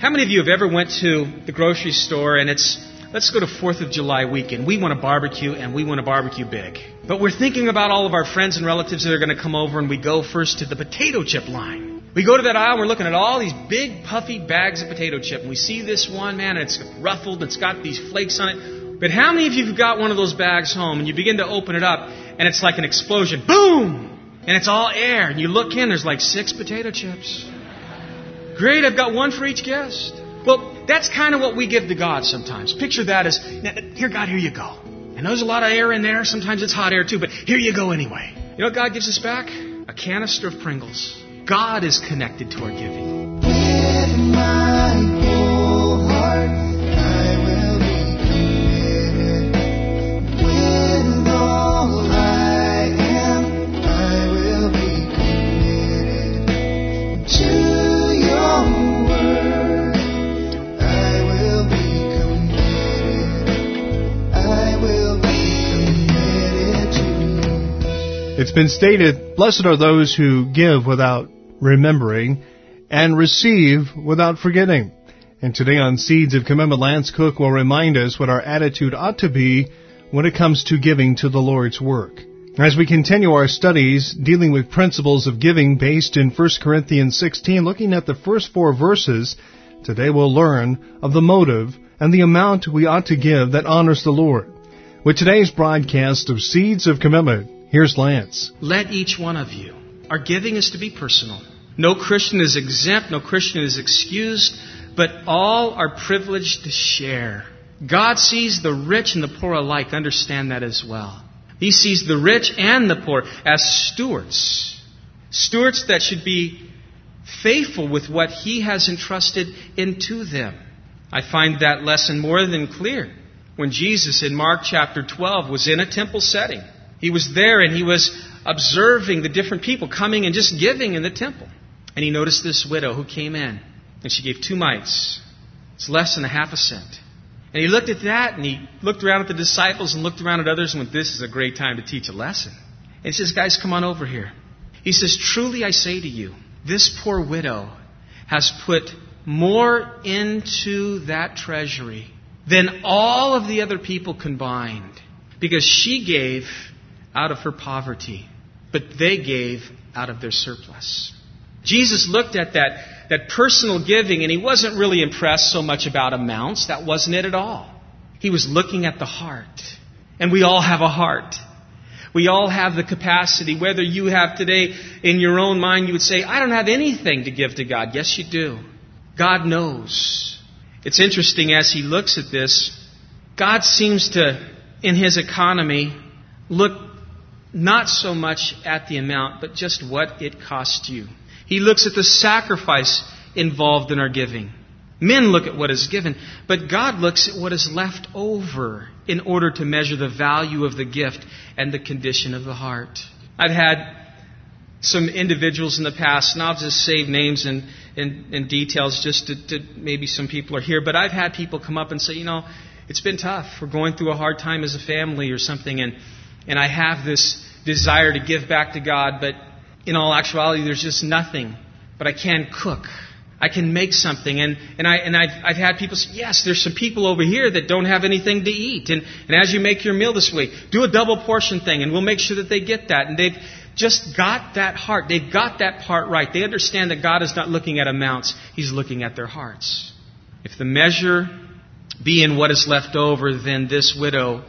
How many of you have ever went to the grocery store and let's go to 4th of July weekend. We want to barbecue and we want to barbecue big. But we're thinking about all of our friends and relatives that are going to come over, and we go first to the potato chip line. We go to that aisle and we're looking at all these big puffy bags of potato chip. And we see this one, man, and it's ruffled. It's got these flakes on it. But how many of you have got one of those bags home and you begin to open it up and it's like an explosion? Boom! And it's all air. And you look in, there's like 6 potato chips. Great, I've got one for each guest. Well, that's kind of what we give to God sometimes. Picture that as, here, God, here you go. And there's a lot of air in there. Sometimes it's hot air too, but here you go anyway. You know what God gives us back? A canister of Pringles. God is connected to our giving. With my whole heart, I will be committed. With all I am, I will be committed to your word. I will be committed. I will be committed to you. It's been stated, blessed are those who give without remembering, and receive without forgetting. And today on Seeds of Commitment, Lance Cook will remind us what our attitude ought to be when it comes to giving to the Lord's work. As we continue our studies dealing with principles of giving based in 1 Corinthians 16, looking at the first 4 verses, today we'll learn of the motive and the amount we ought to give that honors the Lord. With today's broadcast of Seeds of Commitment, here's Lance. Let each one of you. Our giving is to be personal. No Christian is exempt, no Christian is excused, but all are privileged to share. God sees the rich and the poor alike. Understand that as well. He sees the rich and the poor as stewards. Stewards that should be faithful with what He has entrusted into them. I find that lesson more than clear when Jesus in Mark chapter 12 was in a temple setting. He was there and He was observing the different people coming and just giving in the temple. And He noticed this widow who came in, and she gave 2 mites. It's less than a half a cent. And He looked at that, and He looked around at the disciples and looked around at others and went, this is a great time to teach a lesson. And He says, guys, come on over here. He says, truly I say to you, this poor widow has put more into that treasury than all of the other people combined, because she gave out of her poverty, but they gave out of their surplus. Jesus looked at that personal giving, and He wasn't really impressed so much about amounts. That wasn't it at all. He was looking at the heart. And we all have a heart. We all have the capacity. Whether you have today in your own mind, you would say, I don't have anything to give to God. Yes, you do. God knows. It's interesting as He looks at this, God seems to, in His economy, look not so much at the amount, but just what it cost you. He looks at the sacrifice involved in our giving. Men look at what is given, but God looks at what is left over in order to measure the value of the gift and the condition of the heart. I've had some individuals in the past, and I'll just save names and details just to maybe some people are here, but I've had people come up and say, it's been tough. We're going through a hard time as a family or something, and I have this desire to give back to God, but in all actuality, there's just nothing. But I can cook. I can make something. And I've had people say, yes, there's some people over here that don't have anything to eat. And as you make your meal this week, do a double portion thing, and we'll make sure that they get that. And they've just got that heart. They've got that part right. They understand that God is not looking at amounts. He's looking at their hearts. If the measure be in what is left over, then this widow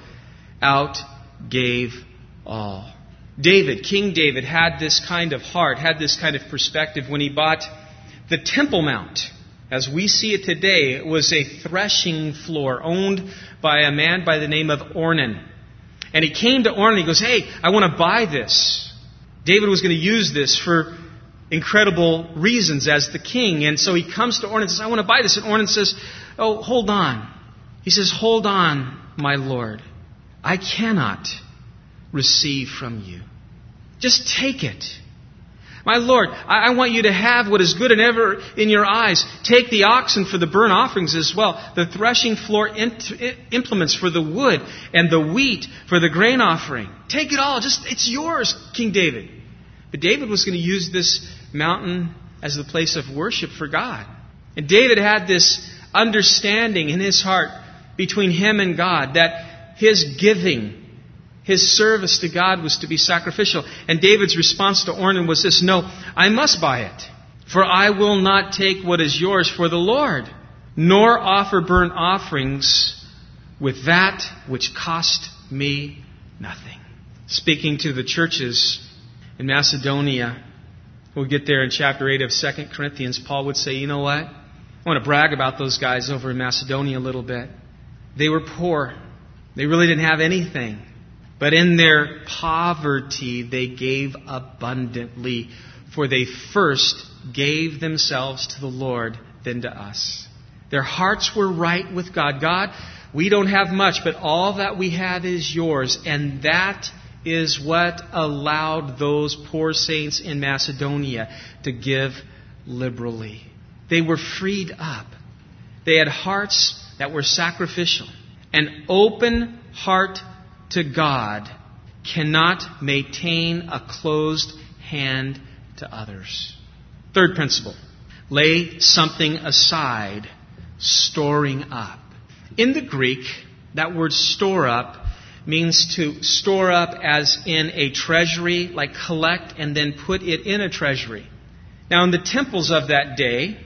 outgave all. King David had this kind of heart, had this kind of perspective when he bought the Temple Mount. As we see it today, it was a threshing floor owned by a man by the name of Ornan. And he came to Ornan and he goes, hey, I want to buy this. David was going to use this for incredible reasons as the king. And so he comes to Ornan and says, I want to buy this. And Ornan says, oh, hold on. He says, hold on, my Lord. I cannot receive from you. Just take it. My Lord, I want you to have what is good and ever in your eyes. Take the oxen for the burnt offerings as well, the threshing floor implements for the wood, and the wheat for the grain offering. Take it all. It's yours, King David. But David was going to use this mountain as the place of worship for God. And David had this understanding in his heart between him and God that his giving, his service to God was to be sacrificial. And David's response to Ornan was this: no, I must buy it, for I will not take what is yours for the Lord, nor offer burnt offerings with that which cost me nothing. Speaking to the churches in Macedonia, we'll get there in chapter 8 of 2 Corinthians, Paul would say, you know what? I want to brag about those guys over in Macedonia a little bit. They were poor. They really didn't have anything. But in their poverty, they gave abundantly, for they first gave themselves to the Lord, then to us. Their hearts were right with God. God, we don't have much, but all that we have is yours. And that is what allowed those poor saints in Macedonia to give liberally. They were freed up. They had hearts that were sacrificial. An open heart to God cannot maintain a closed hand to others. Third principle: lay something aside, storing up. In the Greek, that word store up means to store up as in a treasury, like collect and then put it in a treasury. Now, in the temples of that day,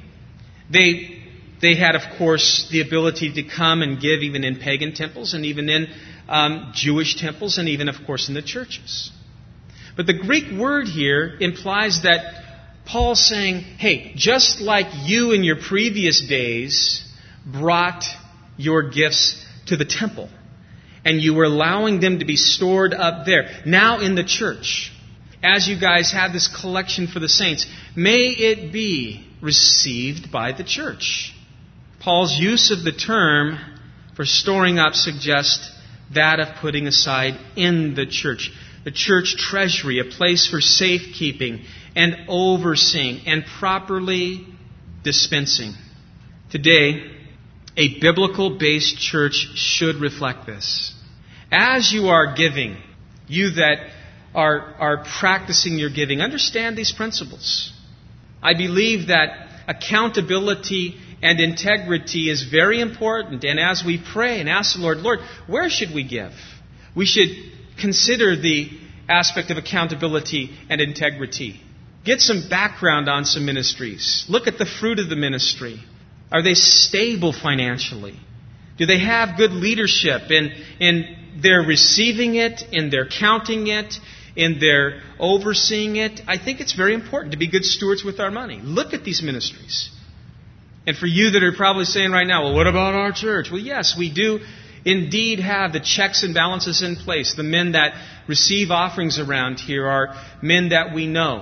they had, of course, the ability to come and give even in pagan temples and even in Jewish temples and even, of course, in the churches. But the Greek word here implies that Paul's saying, hey, just like you in your previous days brought your gifts to the temple and you were allowing them to be stored up there, now in the church, as you guys have this collection for the saints, may it be received by the church. Paul's use of the term for storing up suggests that of putting aside in the church. The church treasury, a place for safekeeping and overseeing and properly dispensing. Today, a biblical-based church should reflect this. As you are giving, you that are practicing your giving, understand these principles. I believe that accountability and integrity is very important. And as we pray and ask the Lord, where should we give? We should consider the aspect of accountability and integrity. Get some background on some ministries. Look at the fruit of the ministry. Are they stable financially? Do they have good leadership in their receiving it, in their counting it, in their overseeing it? I think it's very important to be good stewards with our money. Look at these ministries. And for you that are probably saying right now, well, what about our church? Well, yes, we do indeed have the checks and balances in place. The men that receive offerings around here are men that we know.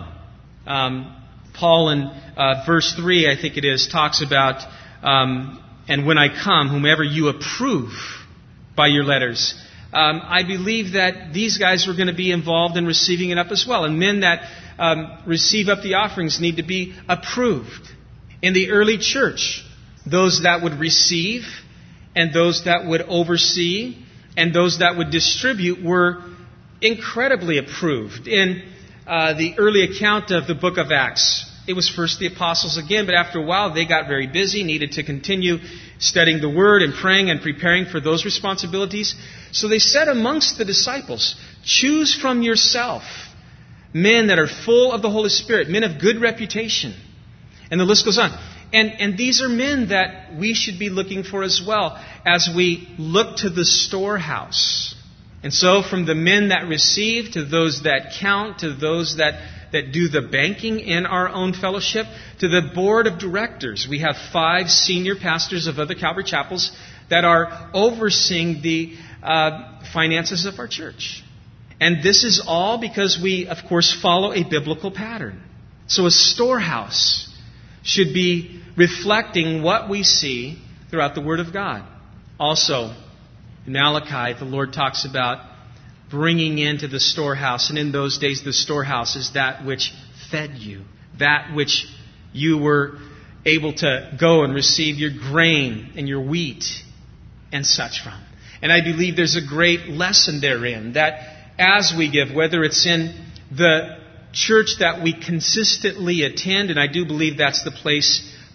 Paul in verse 3, I think it is, talks about, and when I come, whomever you approve by your letters. I believe that these guys were going to be involved in receiving it up as well. And men that receive up the offerings need to be approved. In the early church, those that would receive and those that would oversee and those that would distribute were incredibly approved. In the early account of the book of Acts, it was first the apostles again, but after a while they got very busy, needed to continue studying the Word and praying and preparing for those responsibilities. So they said amongst the disciples, choose from yourself men that are full of the Holy Spirit, men of good reputation. And the list goes on. And these are men that we should be looking for as well as we look to the storehouse. And so from the men that receive to those that count, to those that do the banking in our own fellowship, to the board of directors. We have 5 senior pastors of other Calvary chapels that are overseeing the finances of our church. And this is all because we, of course, follow a biblical pattern. So a storehouse should be reflecting what we see throughout the Word of God. Also, in Malachi, the Lord talks about bringing into the storehouse. And in those days, the storehouse is that which fed you, that which you were able to go and receive your grain and your wheat and such from. And I believe there's a great lesson therein that as we give, whether it's in the church that we consistently attend, and I do believe that's the place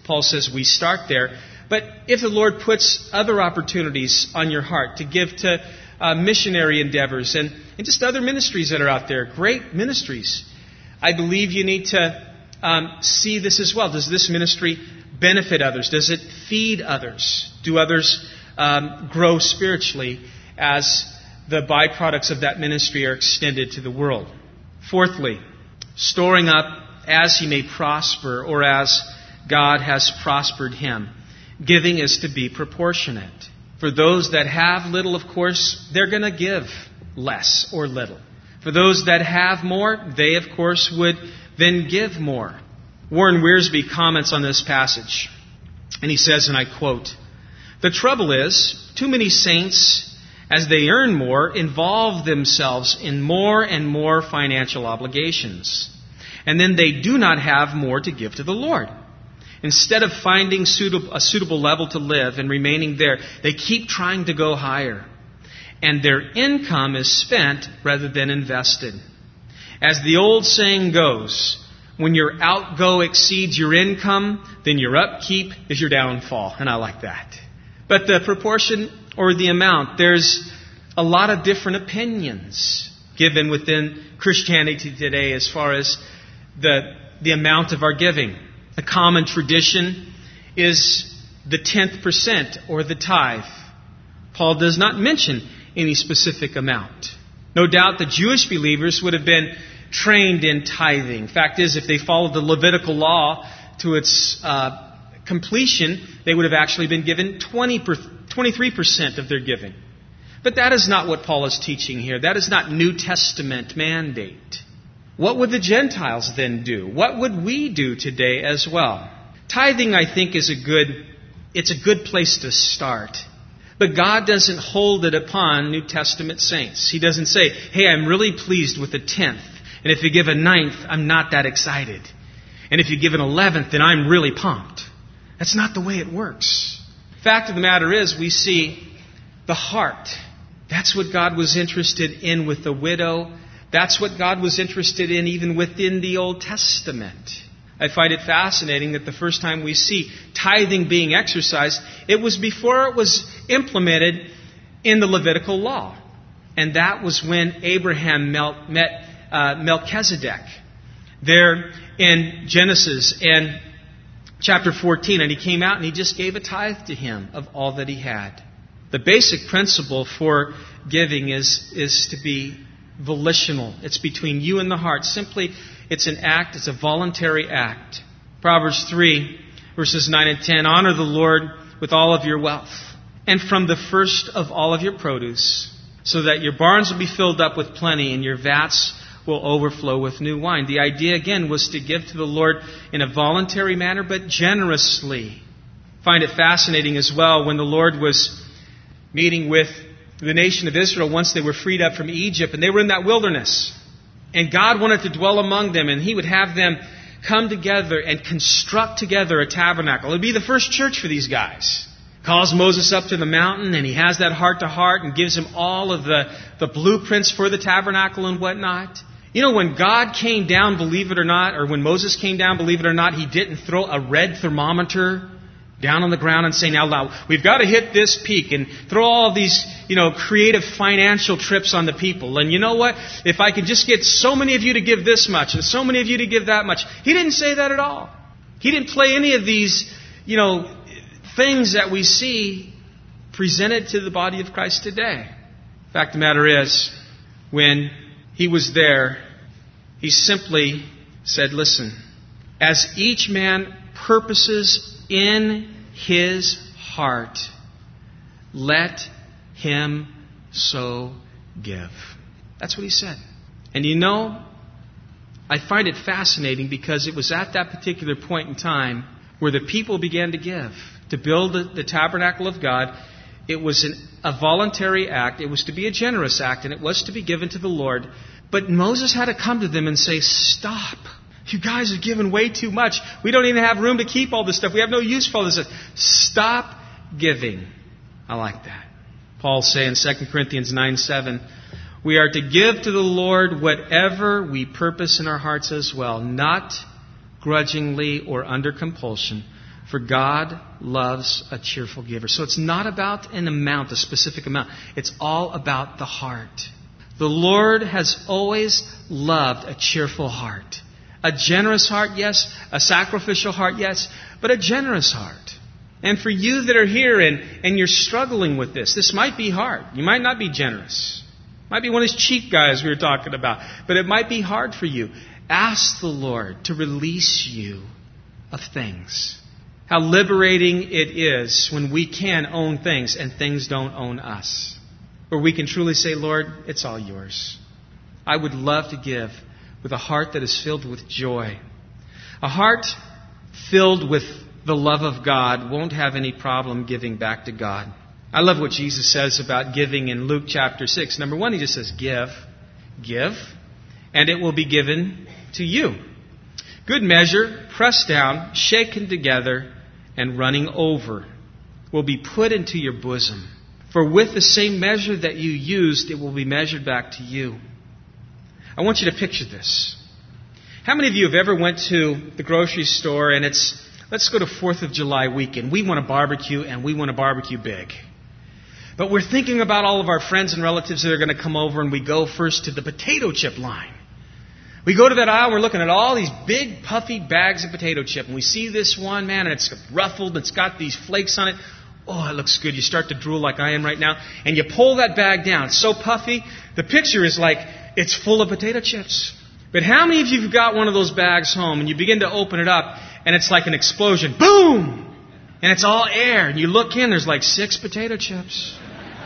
Paul says we start there. But if the Lord puts other opportunities on your heart to give to missionary endeavors and just other ministries that are out there, great ministries, I believe you need to see this as well. Does this ministry benefit others? Does it feed others? Do others grow spiritually as the byproducts of that ministry are extended to the world? Fourthly, storing up as he may prosper or as God has prospered him. Giving is to be proportionate. For those that have little, of course, they're going to give less or little. For those that have more, they, of course, would then give more. Warren Wiersbe comments on this passage, and he says, and I quote, "The trouble is, too many saints, as they earn more, involve themselves in more and more financial obligations. And then they do not have more to give to the Lord. Instead of finding a suitable level to live and remaining there, they keep trying to go higher. And their income is spent rather than invested. As the old saying goes, when your outgo exceeds your income, then your upkeep is your downfall." And I like that. But the proportion or the amount, there's a lot of different opinions given within Christianity today as far as the amount of our giving. The common tradition is the 10th% or the tithe. Paul does not mention any specific amount. No doubt the Jewish believers would have been trained in tithing. Fact is, if they followed the Levitical law to its completion, they would have actually been given 23% of their giving. But that is not what Paul is teaching here. That is not New Testament mandate. What would the Gentiles then do? What would we do today as well? Tithing, I think, is a good place to start. But God doesn't hold it upon New Testament saints. He doesn't say, hey, I'm really pleased with a 10th. And if you give a 9th, I'm not that excited. And if you give an 11th, then I'm really pumped. That's not the way it works. Fact of the matter is, we see the heart. That's what God was interested in with the widow. That's what God was interested in even within the Old Testament. I find it fascinating that the first time we see tithing being exercised, it was before it was implemented in the Levitical law. And that was when Abraham met Melchizedek there in Genesis and chapter 14. And he came out and he just gave a tithe to him of all that he had. The basic principle for giving is to be volitional. It's between you and the heart. Simply, it's an act. It's a voluntary act. Proverbs 3, verses 9 and 10. Honor the Lord with all of your wealth and from the first of all of your produce, so that your barns will be filled up with plenty and your vats will overflow with new wine. The idea, again, was to give to the Lord in a voluntary manner, but generously. Find it fascinating as well when the Lord was meeting with the nation of Israel once they were freed up from Egypt, and they were in that wilderness. And God wanted to dwell among them, and He would have them come together and construct together a tabernacle. It would be the first church for these guys. Calls Moses up to the mountain, and he has that heart-to-heart and gives him all of the blueprints for the tabernacle and whatnot. You know, when God came down, believe it or not, or when Moses came down, believe it or not, he didn't throw a red thermometer down on the ground and say, now, we've got to hit this peak and throw all of these, creative financial trips on the people. And you know what? If I could just get so many of you to give this much and so many of you to give that much. He didn't say that at all. He didn't play any of these, things that we see presented to the body of Christ today. Fact of the matter is, when he was there, he simply said, listen, as each man purposes in his heart, let him so give. That's what he said. And I find it fascinating because it was at that particular point in time where the people began to give. To build the tabernacle of God, it was a voluntary act. It was to be a generous act, and it was to be given to the Lord. But Moses had to come to them and say, stop. You guys are giving way too much. We don't even have room to keep all this stuff. We have no use for all this stuff. Stop giving. I like that. Paul say in 2 Corinthians 9:7, we are to give to the Lord whatever we purpose in our hearts as well, not grudgingly or under compulsion, For God loves a cheerful giver. So it's not about an amount, a specific amount. It's all about the heart. The Lord has always loved a cheerful heart. A generous heart, yes. A sacrificial heart, yes. But a generous heart. And for you that are here and you're struggling with this might be hard. You might not be generous. Might be one of these cheap guys we were talking about. But it might be hard for you. Ask the Lord to release you of things. How liberating it is when we can own things and things don't own us. Where we can truly say, Lord, it's all yours. I would love to give with a heart that is filled with joy. A heart filled with the love of God won't have any problem giving back to God. I love what Jesus says about giving in Luke chapter 6. Number 1, he just says, give, and it will be given to you. Good measure, pressed down, shaken together, and running over will be put into your bosom. For with the same measure that you used, it will be measured back to you. I want you to picture this. How many of you have ever went to the grocery store and let's go to 4th of July weekend. We want to barbecue and we want to barbecue big. But we're thinking about all of our friends and relatives that are going to come over, and we go first to the potato chip line. We go to that aisle, we're looking at all these big puffy bags of potato chip, and we see this one, man, and it's ruffled, it's got these flakes on it. Oh, it looks good. You start to drool like I am right now, and you pull that bag down. It's so puffy, the picture is like it's full of potato chips. But how many of you have got one of those bags home, and you begin to open it up, and it's like an explosion. Boom! And it's all air, and you look in, there's like 6 potato chips.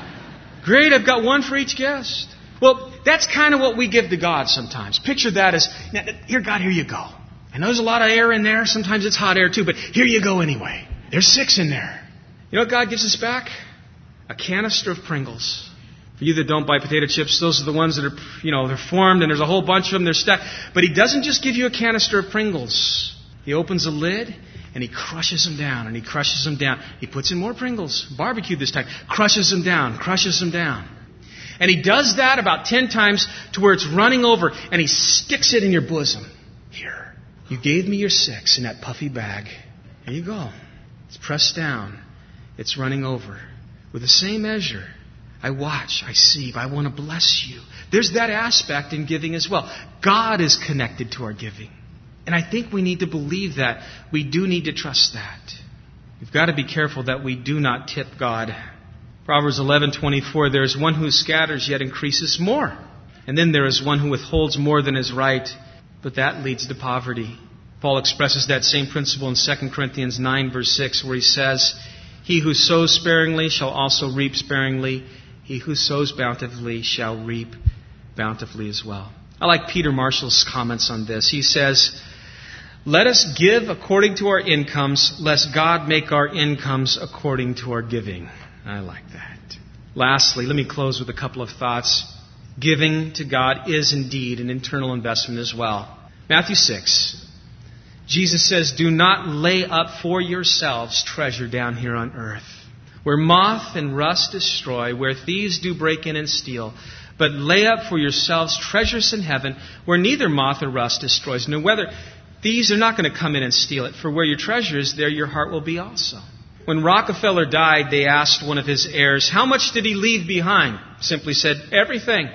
Great, I've got one for each guest. Well, that's kind of what we give to God sometimes. Picture that as, here, God, here you go. I know there's a lot of air in there. Sometimes it's hot air too, but here you go anyway. There's 6 in there. You know what God gives us back? A canister of Pringles. For you that don't buy potato chips, those are the ones that are, they're formed and there's a whole bunch of them. They're stacked. But He doesn't just give you a canister of Pringles. He opens a lid and He crushes them down and He crushes them down. He puts in more Pringles. Barbecue this time. Crushes them down. Crushes them down. And He does that about 10 times to where it's running over, and He sticks it in your bosom. Here, you gave me your 6 in that puffy bag. Here you go. It's pressed down. It's running over. With the same measure, I watch, I see, I want to bless you. There's that aspect in giving as well. God is connected to our giving. And I think we need to believe that. We do need to trust that. We've got to be careful that we do not tip God. Proverbs 11:24, there is one who scatters yet increases more. And then there is one who withholds more than is right, but that leads to poverty. Paul expresses that same principle in 2 Corinthians 9 verse 6, where he says, he who sows sparingly shall also reap sparingly. He who sows bountifully shall reap bountifully as well. I like Peter Marshall's comments on this. He says, let us give according to our incomes, lest God make our incomes according to our giving. I like that. Lastly, let me close with a couple of thoughts. Giving to God is indeed an internal investment as well. Matthew 6. Jesus says, do not lay up for yourselves treasure down here on earth, where moth and rust destroy, where thieves do break in and steal. But lay up for yourselves treasures in heaven, where neither moth or rust destroys. No, whether thieves are not going to come in and steal it, for where your treasure is, there your heart will be also. When Rockefeller died, they asked one of his heirs, how much did he leave behind? Simply said, everything.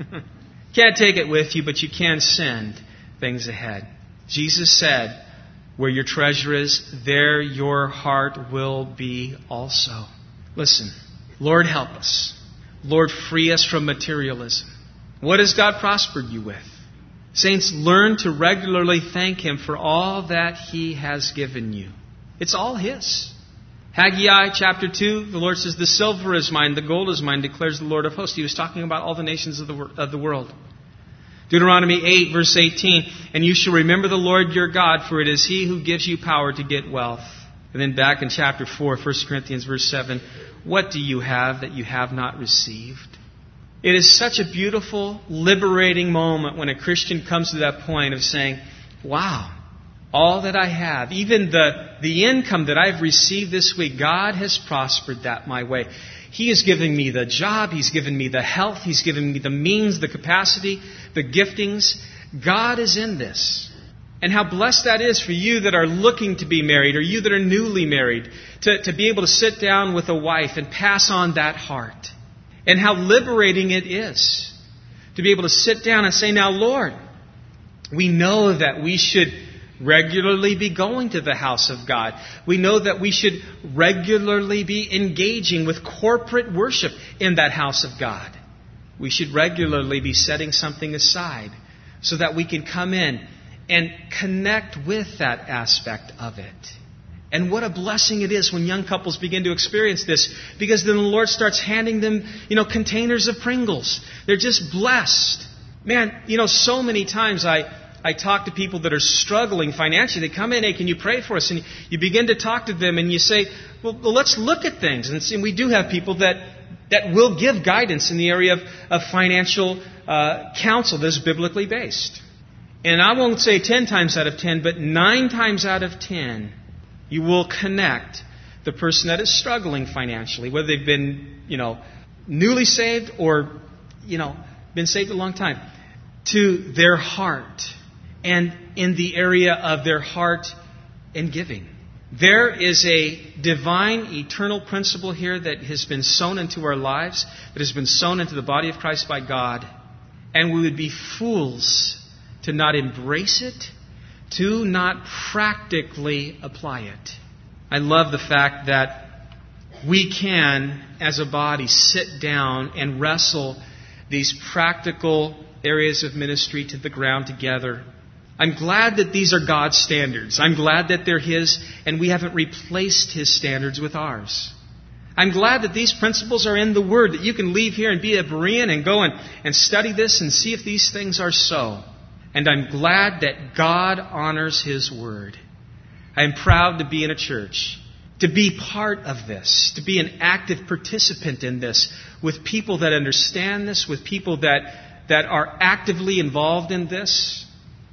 Can't take it with you, but you can send things ahead. Jesus said, where your treasure is, there your heart will be also. Listen, Lord, help us. Lord, free us from materialism. What has God prospered you with? Saints, learn to regularly thank Him for all that He has given you. It's all His. Haggai chapter 2, the Lord says, the silver is mine, the gold is mine, declares the Lord of hosts. He was talking about all the nations of the world. Deuteronomy 8, verse 18, and you shall remember the Lord your God, for it is He who gives you power to get wealth. And then back in chapter 4, 1 Corinthians verse 7, what do you have that you have not received? It is such a beautiful, liberating moment when a Christian comes to that point of saying, wow, all that I have, even the income that I've received this week, God has prospered that my way. He is giving me the job. He's given me the health. He's given me the means, the capacity, the giftings. God is in this. And how blessed that is for you that are looking to be married or you that are newly married to be able to sit down with a wife and pass on that heart. And how liberating it is to be able to sit down and say, now, Lord, we know that we should regularly be going to the house of God. We know that we should regularly be engaging with corporate worship in that house of God. We should regularly be setting something aside so that we can come in and connect with that aspect of it. And what a blessing it is when young couples begin to experience this, because then the Lord starts handing them, containers of Pringles. They're just blessed. Man, so many times I talk to people that are struggling financially. They come in, hey, can you pray for us? And you begin to talk to them and you say, well let's look at things. And we do have people that will give guidance in the area of financial counsel that is biblically based. And I won't say 10 times out of 10, but 9 times out of 10, you will connect the person that is struggling financially, whether they've been, newly saved or, been saved a long time, to their heart and in the area of their heart and giving. There is a divine, eternal principle here that has been sown into our lives, that has been sown into the body of Christ by God, and we would be fools to not embrace it, to not practically apply it. I love the fact that we can, as a body, sit down and wrestle these practical areas of ministry to the ground together. I'm glad that these are God's standards. I'm glad that they're His, and we haven't replaced His standards with ours. I'm glad that these principles are in the Word, that you can leave here and be a Berean and go and study this and see if these things are so. And I'm glad that God honors His Word. I'm proud to be in a church, to be part of this, to be an active participant in this, with people that understand this, with people that are actively involved in this.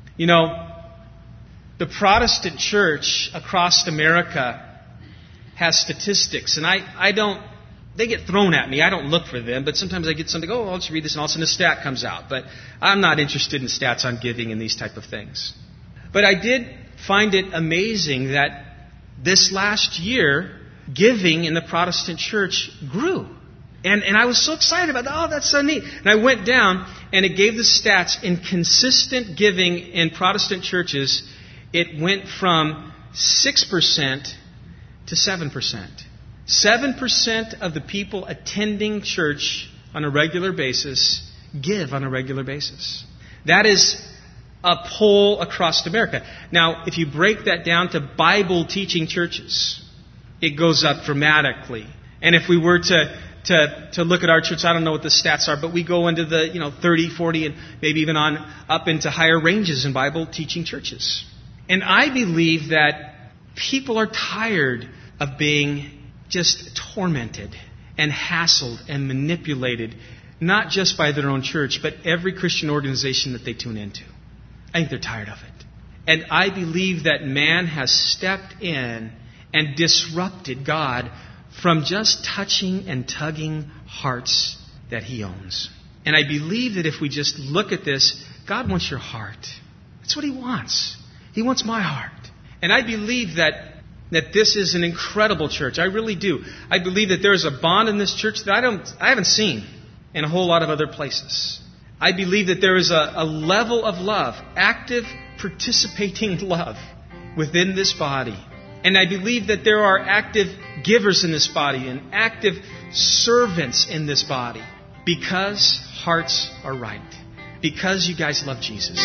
The Protestant church across America has statistics, and they get thrown at me. I don't look for them, but sometimes I get something, I'll just read this, and all of a sudden a stat comes out. But I'm not interested in stats on giving and these type of things. But I did find it amazing that this last year, giving in the Protestant church grew. And I was so excited about that. That's so neat. And I went down, and it gave the stats in consistent giving in Protestant churches. It went from 6% to 7%. 7% of the people attending church on a regular basis give on a regular basis. That is a poll across America. Now, if you break that down to Bible-teaching churches, it goes up dramatically. And if we were to look at our church, I don't know what the stats are, but we go into the 30, 40, and maybe even on up into higher ranges in Bible-teaching churches. And I believe that people are tired of being just tormented and hassled and manipulated, not just by their own church, but every Christian organization that they tune into. I think they're tired of it. And I believe that man has stepped in and disrupted God from just touching and tugging hearts that He owns. And I believe that if we just look at this, God wants your heart. That's what He wants. He wants my heart. And I believe that this is an incredible church. I really do. I believe that there is a bond in this church that I haven't seen in a whole lot of other places. I believe that there is a level of love, active, participating love within this body. And I believe that there are active givers in this body and active servants in this body because hearts are right. Because you guys love Jesus.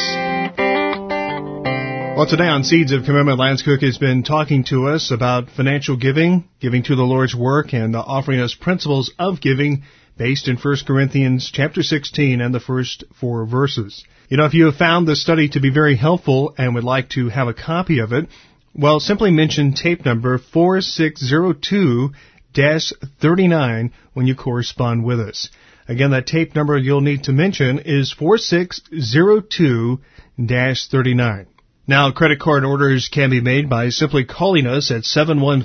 Well, today on Seeds of Commitment, Lance Cook has been talking to us about financial giving to the Lord's work, and offering us principles of giving based in 1 Corinthians chapter 16 and the first 4 verses. If you have found this study to be very helpful and would like to have a copy of it, well, simply mention tape number 4602-39 when you correspond with us. Again, that tape number you'll need to mention is 4602-39. Now, credit card orders can be made by simply calling us at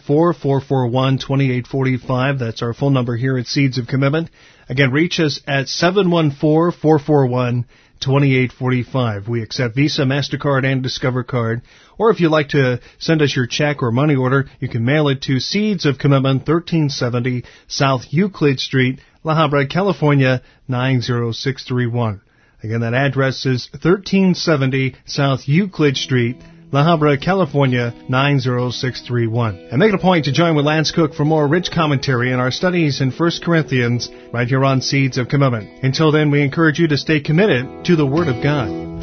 714-441-2845. That's our phone number here at Seeds of Commitment. Again, reach us at 714-441-2845. 2845. We accept Visa, MasterCard, and Discover Card. Or if you'd like to send us your check or money order, you can mail it to Seeds of Commitment, 1370 South Euclid Street, La Habra, California, 90631. Again, that address is 1370 South Euclid Street, La Habra, California, 90631. And make it a point to join with Lance Cook for more rich commentary in our studies in 1 Corinthians right here on Seeds of Commitment. Until then, we encourage you to stay committed to the Word of God.